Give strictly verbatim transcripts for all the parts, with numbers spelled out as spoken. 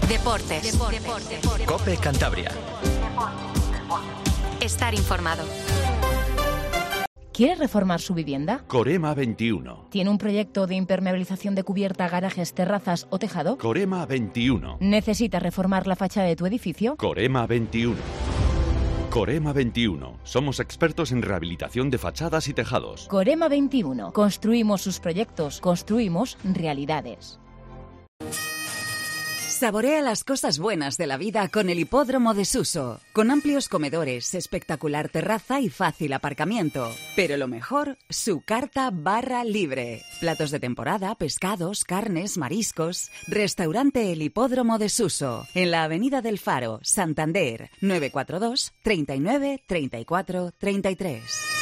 Deportes. Deportes. Deportes. COPE Cantabria. Estar informado. ¿Quiere reformar su vivienda? Corema veintiuno. ¿Tiene un proyecto de impermeabilización de cubierta, garajes, terrazas o tejado? Corema veintiuno. ¿Necesita reformar la fachada de tu edificio? Corema veintiuno. Corema veintiuno. Somos expertos en rehabilitación de fachadas y tejados. Corema veintiuno. Construimos sus proyectos, construimos realidades. Saborea las cosas buenas de la vida con el Hipódromo de Suso, con amplios comedores, espectacular terraza y fácil aparcamiento. Pero lo mejor, su carta barra libre. Platos de temporada, pescados, carnes, mariscos. Restaurante El Hipódromo de Suso, en la Avenida del Faro, Santander, nueve cuatro dos, treinta y nueve, treinta y cuatro, treinta y tres.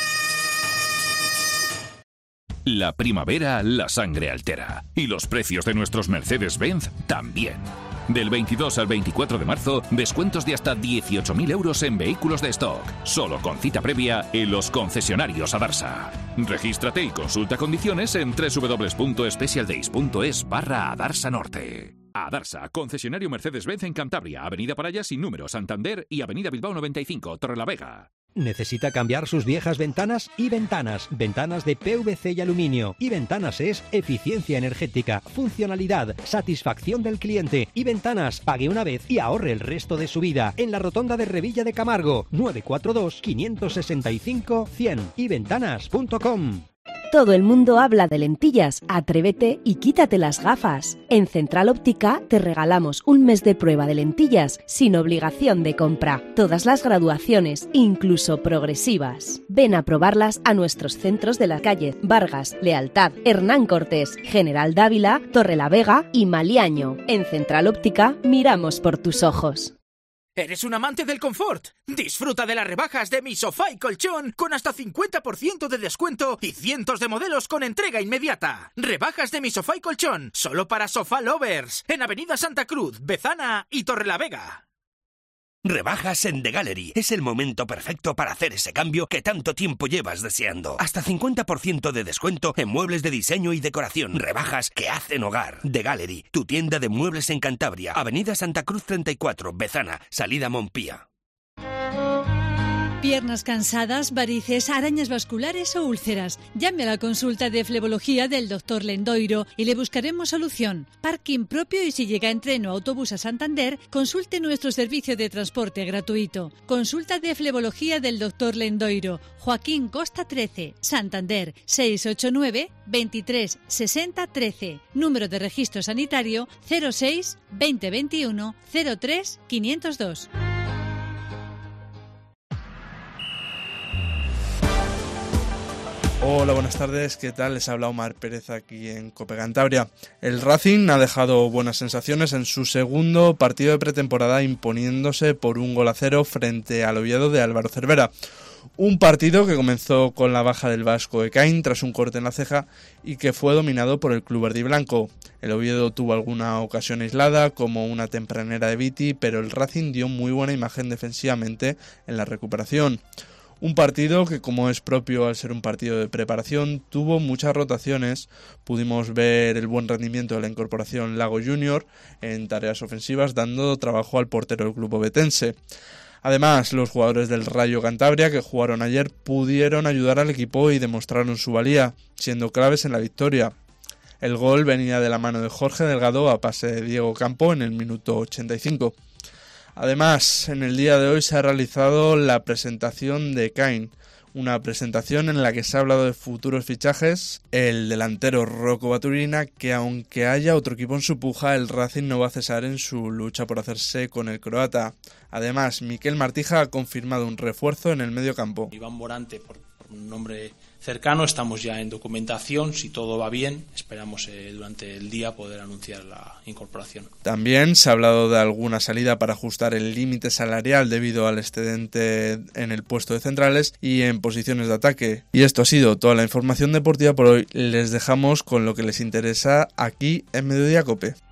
La primavera la sangre altera y los precios de nuestros Mercedes-Benz también. Del veintidós al veinticuatro de marzo, descuentos de hasta dieciocho mil euros en vehículos de stock, solo con cita previa en los concesionarios Adarsa. Regístrate y consulta condiciones en doble u doble u doble u punto specialdays punto es barra Adarsa Norte. Adarsa, concesionario Mercedes-Benz en Cantabria, Avenida Paraya sin número, Santander y Avenida Bilbao noventa y cinco, Torrelavega. ¿Necesita cambiar sus viejas ventanas? Y Ventanas, ventanas de P V C y aluminio. Y Ventanas es eficiencia energética, funcionalidad, satisfacción del cliente. Y Ventanas, pague una vez y ahorre el resto de su vida. En la rotonda de Revilla de Camargo, nueve cuatro dos, cinco seis cinco, cien. y ventanas punto com. Todo el mundo habla de lentillas. Atrévete y quítate las gafas. En Central Óptica te regalamos un mes de prueba de lentillas sin obligación de compra. Todas las graduaciones, incluso progresivas. Ven a probarlas a nuestros centros de la calle Vargas, Lealtad, Hernán Cortés, General Dávila, Torrelavega y Maliaño. En Central Óptica miramos por tus ojos. ¿Eres un amante del confort? Disfruta de las rebajas de Mi Sofá y Colchón con hasta cincuenta por ciento de descuento y cientos de modelos con entrega inmediata. Rebajas de Mi Sofá y Colchón, solo para sofá lovers, en Avenida Santa Cruz, Bezana y Torrelavega. Rebajas en The Gallery. Es el momento perfecto para hacer ese cambio que tanto tiempo llevas deseando. Hasta cincuenta por ciento de descuento en muebles de diseño y decoración. Rebajas que hacen hogar. The Gallery, tu tienda de muebles en Cantabria. Avenida Santa Cruz treinta y cuatro, Bezana, salida Montpía. Piernas cansadas, varices, arañas vasculares o úlceras. Llame a la consulta de flebología del doctor Lendoiro y le buscaremos solución. Parking propio y si llega en tren o autobús a Santander, consulte nuestro servicio de transporte gratuito. Consulta de flebología del doctor Lendoiro. Joaquín Costa trece, Santander, seis ocho nueve, veintitrés, sesenta, trece. Número de registro sanitario cero seis, veinte veintiuno, cero tres, quinientos dos. Hola, buenas tardes, ¿qué tal? Les habla Omar Pérez aquí en COPE Cantabria. El Racing ha dejado buenas sensaciones en su segundo partido de pretemporada imponiéndose por un gol a cero frente al Oviedo de Álvaro Cervera. Un partido que comenzó con la baja del vasco Ekain tras un corte en la ceja y que fue dominado por el club verde y blanco. El Oviedo tuvo alguna ocasión aislada, como una tempranera de Viti, pero el Racing dio muy buena imagen defensivamente en la recuperación. Un partido que, como es propio al ser un partido de preparación, tuvo muchas rotaciones. Pudimos ver el buen rendimiento de la incorporación Lago Junior en tareas ofensivas, dando trabajo al portero del club ovetense. Además, los jugadores del Rayo Cantabria que jugaron ayer pudieron ayudar al equipo y demostraron su valía, siendo claves en la victoria. El gol venía de la mano de Jorge Delgado a pase de Diego Campo en el minuto ochenta y cinco. Además, en el día de hoy se ha realizado la presentación de Ekain, una presentación en la que se ha hablado de futuros fichajes. El delantero Rocco Baturina, que aunque haya otro equipo en su puja, el Racing no va a cesar en su lucha por hacerse con el croata. Además, Miquel Martija ha confirmado un refuerzo en el medio campo. Iván Morante, por, por un nombre cercano, estamos ya en documentación, si todo va bien, esperamos eh, durante el día poder anunciar la incorporación. También se ha hablado de alguna salida para ajustar el límite salarial debido al excedente en el puesto de centrales y en posiciones de ataque. Y esto ha sido toda la información deportiva por hoy. Les dejamos con lo que les interesa aquí en Mediodía Cope.